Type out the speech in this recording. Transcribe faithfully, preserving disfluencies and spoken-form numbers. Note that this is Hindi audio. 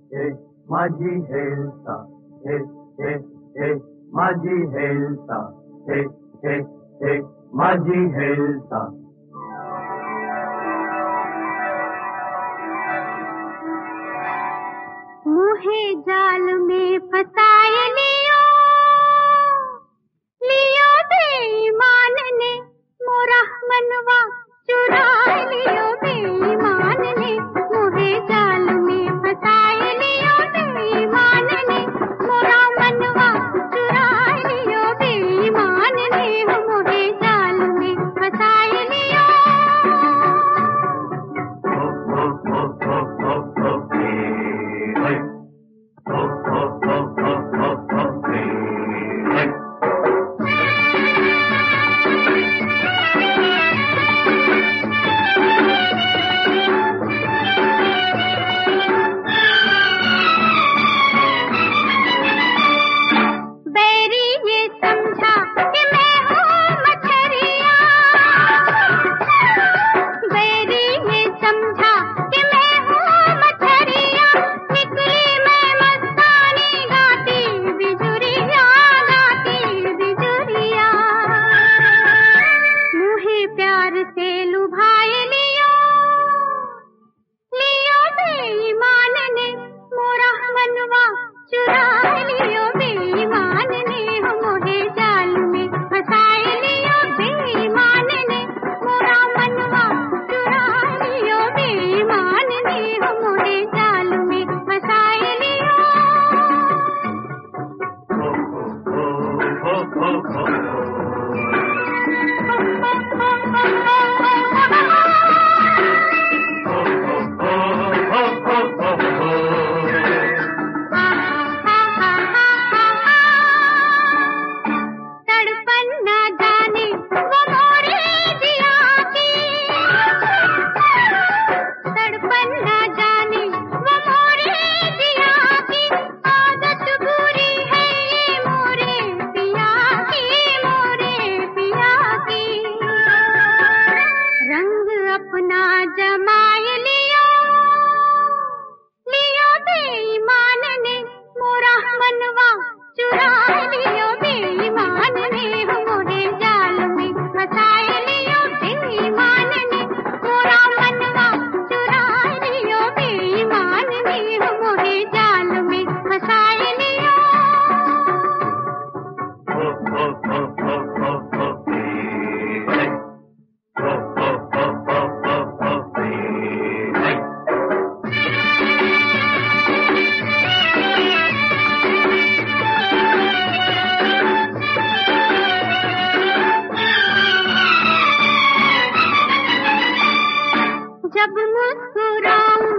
हे माझी हेलता, हे हे हे माझी हेलता, हे हे हे माझी हेलता। मुहे जाल में फसाए लियो, लियो बेईमान ने मोरा मनवा चुरा लियो, बेईमान ने मुहे जाल में फसाए लियो, बेईमान ने मोरा मनवा चुरा लियो, बेईमान ने मुहे जाल में फसाए लियो। अपना जमाए लियो, लियो बेईमान ने मोरा मनवा चुरा लियो, बेईमान ने मोरे जाल में फसाए लियो, बेईमान ने मोरा मनवा चुरा लियो, बेईमान ने मोरे जाल में फसाए लियो। जब मुस्कुराऊं